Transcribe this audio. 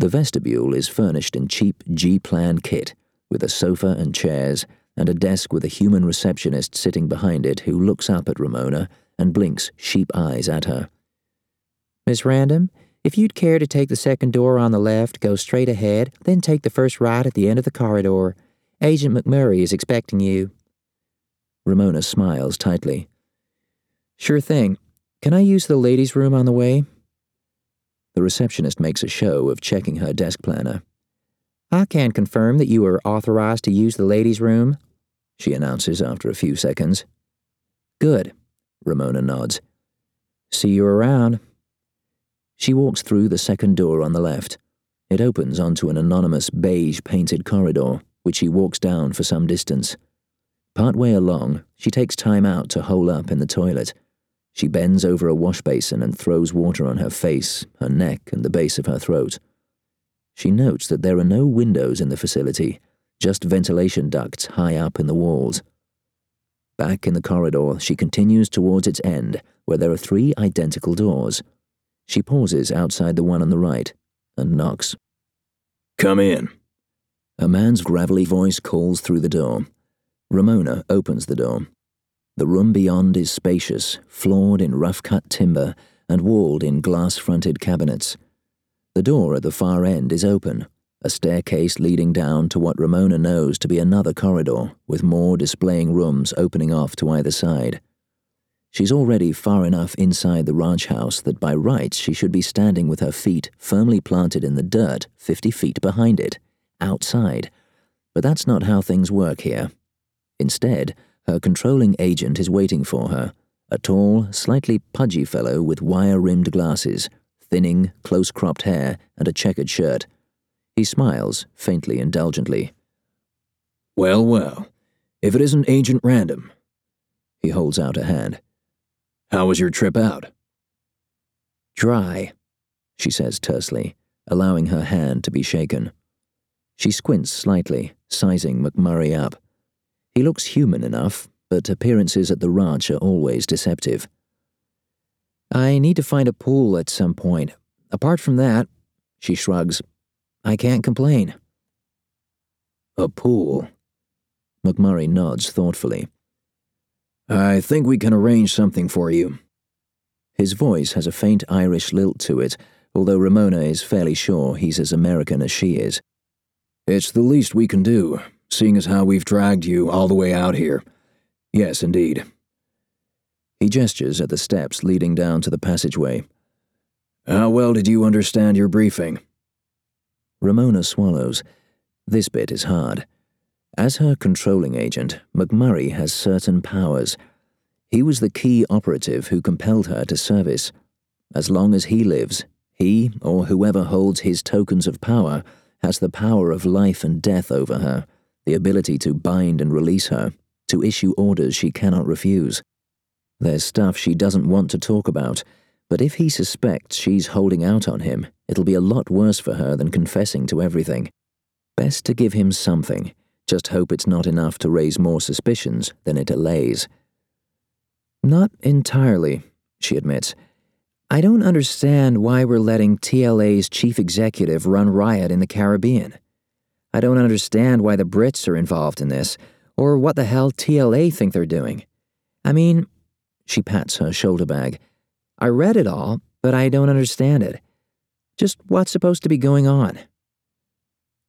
The vestibule is furnished in cheap G-plan kit, with a sofa and chairs, and a desk with a human receptionist sitting behind it who looks up at Ramona and blinks sheep eyes at her. Miss Random, if you'd care to take the second door on the left, go straight ahead, then take the first right at the end of the corridor. Agent McMurray is expecting you. Ramona smiles tightly. Sure thing. Can I use the ladies' room on the way? The receptionist makes a show of checking her desk planner. I can confirm that you are authorized to use the ladies' room, she announces after a few seconds. Good, Ramona nods. See you around. She walks through the second door on the left. It opens onto an anonymous beige-painted corridor, which she walks down for some distance. Partway along, she takes time out to hole up in the toilet. She bends over a wash basin and throws water on her face, her neck, and the base of her throat. She notes that there are no windows in the facility, just ventilation ducts high up in the walls. Back in the corridor, she continues towards its end, where there are 3 identical doors. She pauses outside the one on the right and knocks. Come in. A man's gravelly voice calls through the door. Ramona opens the door. The room beyond is spacious, floored in rough-cut timber and walled in glass-fronted cabinets. The door at the far end is open, a staircase leading down to what Ramona knows to be another corridor, with more displaying rooms opening off to either side. She's already far enough inside the ranch house that by rights she should be standing with her feet firmly planted in the dirt 50 feet behind it, outside. But that's not how things work here. Instead, her controlling agent is waiting for her, a tall, slightly pudgy fellow with wire-rimmed glasses, thinning, close-cropped hair, and a checkered shirt. He smiles, faintly indulgently. Well, well, if it isn't Agent Random. He holds out a hand. How was your trip out? Dry, she says tersely, allowing her hand to be shaken. She squints slightly, sizing McMurray up. He looks human enough, but appearances at the ranch are always deceptive. I need to find a pool at some point. Apart from that, she shrugs, I can't complain. A pool? McMurray nods thoughtfully. I think we can arrange something for you. His voice has a faint Irish lilt to it, although Ramona is fairly sure he's as American as she is. It's the least we can do, seeing as how we've dragged you all the way out here. Yes, indeed. He gestures at the steps leading down to the passageway. How well did you understand your briefing? Ramona swallows. This bit is hard. As her controlling agent, McMurray has certain powers. He was the key operative who compelled her to service. As long as he lives, he, or whoever holds his tokens of power, has the power of life and death over her, the ability to bind and release her, to issue orders she cannot refuse. There's stuff she doesn't want to talk about, but if he suspects she's holding out on him, it'll be a lot worse for her than confessing to everything. Best to give him something, just hope it's not enough to raise more suspicions than it allays. Not entirely, she admits. I don't understand why we're letting TLA's chief executive run riot in the Caribbean. I don't understand why the Brits are involved in this, or what the hell TLA think they're doing. I mean, she pats her shoulder bag. I read it all, but I don't understand it. Just what's supposed to be going on?